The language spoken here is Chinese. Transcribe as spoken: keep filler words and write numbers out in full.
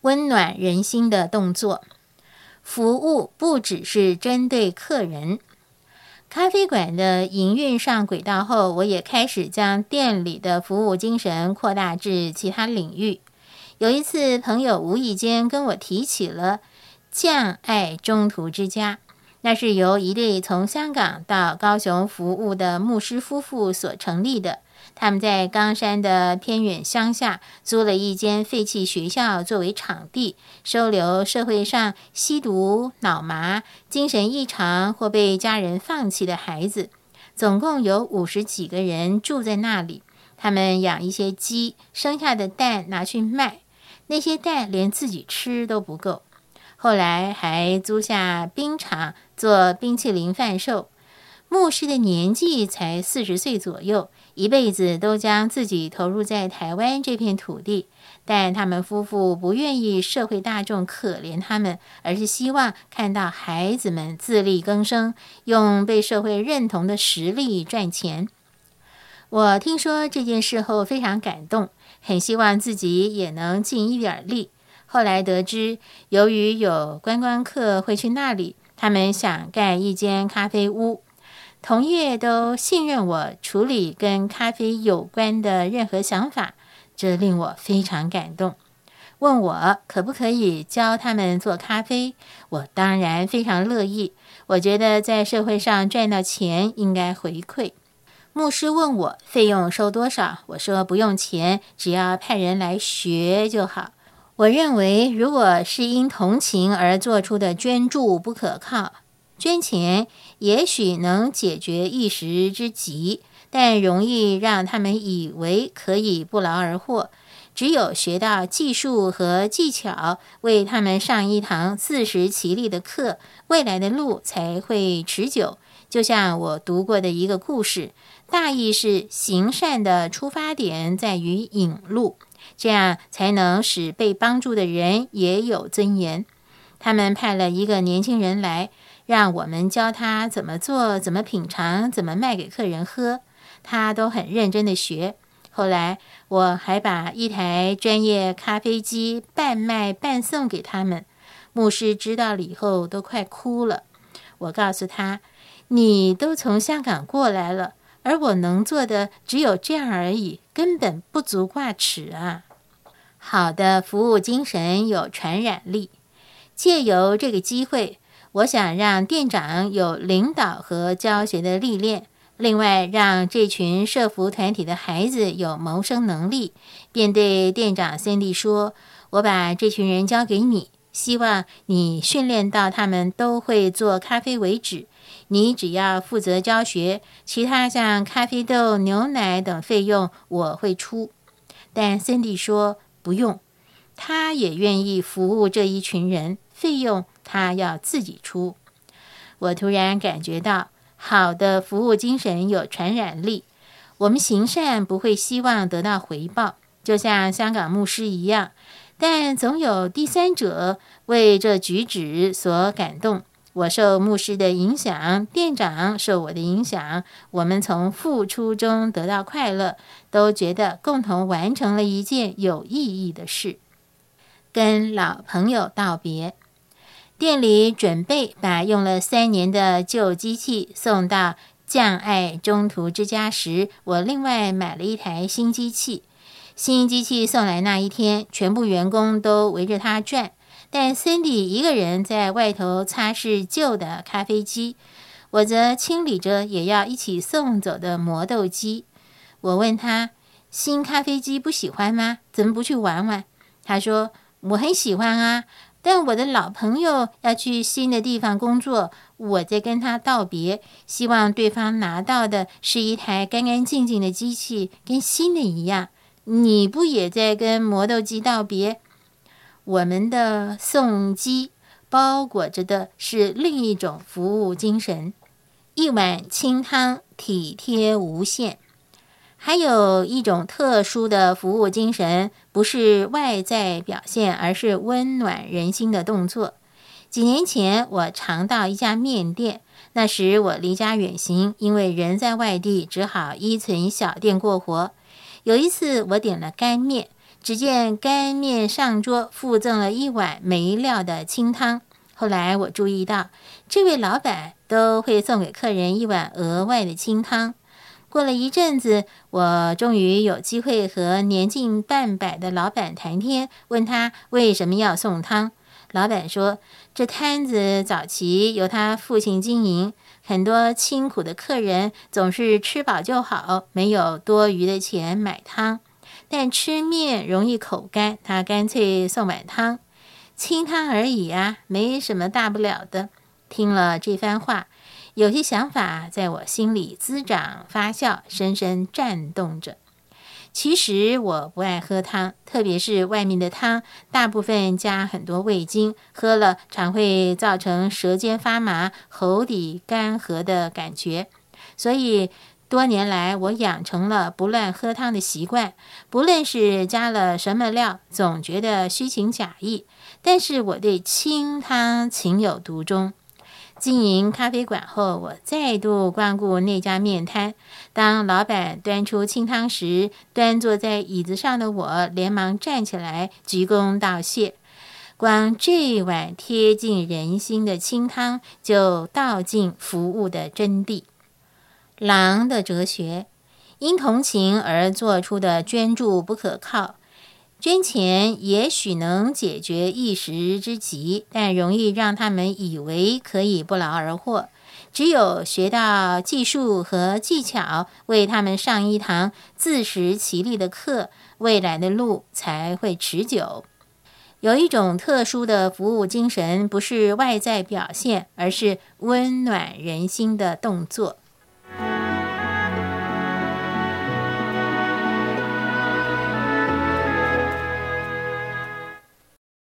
温暖人心的动作。服务不只是针对客人。咖啡馆的营运上轨道后，我也开始将店里的服务精神扩大至其他领域。有一次，朋友无意间跟我提起了匠爱中途之家，那是由一对从香港到高雄服务的牧师夫妇所成立的。他们在冈山的偏远乡下租了一间废弃学校作为场地，收留社会上吸毒、脑麻、精神异常或被家人放弃的孩子。总共有五十几个人住在那里。他们养一些鸡，生下的蛋拿去卖，那些蛋连自己吃都不够。后来还租下冰场做冰淇淋贩售。牧师的年纪才四十岁左右，一辈子都将自己投入在台湾这片土地，但他们夫妇不愿意社会大众可怜他们，而是希望看到孩子们自力更生，用被社会认同的实力赚钱。我听说这件事后非常感动，很希望自己也能尽一点力。后来得知，由于有观光客会去那里，他们想盖一间咖啡屋。同业都信任我处理跟咖啡有关的任何想法，这令我非常感动。问我可不可以教他们做咖啡，我当然非常乐意。我觉得在社会上赚到钱应该回馈。牧师问我费用收多少，我说不用钱，只要派人来学就好。我认为如果是因同情而做出的捐助不可靠，捐钱也许能解决一时之急，但容易让他们以为可以不劳而获。只有学到技术和技巧，为他们上一堂自食其力的课，未来的路才会持久。就像我读过的一个故事，大意是行善的出发点在于引路，这样才能使被帮助的人也有尊严。他们派了一个年轻人来，让我们教他怎么做，怎么品尝，怎么卖给客人喝，他都很认真的学。后来我还把一台专业咖啡机半卖半送给他们，牧师知道了以后都快哭了。我告诉他，你都从香港过来了，而我能做的只有这样而已，根本不足挂齿啊。好的服务精神有传染力，借由这个机会，我想让店长有领导和教学的历练，另外让这群社福团体的孩子有谋生能力，便对店长 Cindy 说，我把这群人交给你，希望你训练到他们都会做咖啡为止，你只要负责教学，其他像咖啡豆、牛奶等费用我会出。但 Cindy 说不用，他也愿意服务这一群人，费用他要自己出。我突然感觉到，好的服务精神有传染力。我们行善不会希望得到回报，就像香港牧师一样，但总有第三者为这举止所感动。我受牧师的影响，店长受我的影响，我们从付出中得到快乐，都觉得共同完成了一件有意义的事。跟老朋友道别，店里准备把用了三年的旧机器送到匠爱中途之家时，我另外买了一台新机器。新机器送来那一天，全部员工都围着它转，但 Cindy 一个人在外头擦拭旧的咖啡机，我则清理着也要一起送走的磨豆机。我问他，新咖啡机不喜欢吗？怎么不去玩玩？他说，我很喜欢啊，但我的老朋友要去新的地方工作，我在跟他道别，希望对方拿到的是一台干干净净的机器，跟新的一样。你不也在跟磨豆机道别？我们的送机包裹着的是另一种服务精神，一碗清汤，体贴无限。还有一种特殊的服务精神，不是外在表现，而是温暖人心的动作。几年前，我常到一家面店，那时我离家远行，因为人在外地，只好依存小店过活。有一次，我点了干面， 只见干面上桌，附赠了一碗没料的清汤。后来我注意到，这位老板都会送给客人一碗额外的清汤。过了一阵子，我终于有机会和年近半百的老板谈天，问他为什么要送汤。老板说，这摊子早期由他父亲经营，很多清苦的客人总是吃饱就好，没有多余的钱买汤，但吃面容易口干，他干脆送碗汤。清汤而已啊，没什么大不了的。听了这番话，有些想法在我心里滋长发酵，深深颤动着。其实我不爱喝汤，特别是外面的汤，大部分加很多味精，喝了常会造成舌尖发麻、喉底干涸的感觉。所以多年来，我养成了不乱喝汤的习惯，不论是加了什么料，总觉得虚情假意。但是我对清汤情有独钟。经营咖啡馆后，我再度光顾那家面摊。当老板端出清汤时，端坐在椅子上的我连忙站起来鞠躬道谢。光这碗贴近人心的清汤，就道尽服务的真谛。狼的哲学，因同情而做出的捐助不可靠。捐钱也许能解决一时之急，但容易让他们以为可以不劳而获。只有学到技术和技巧，为他们上一堂自食其力的课，未来的路才会持久。有一种特殊的服务精神，不是外在表现，而是温暖人心的动作。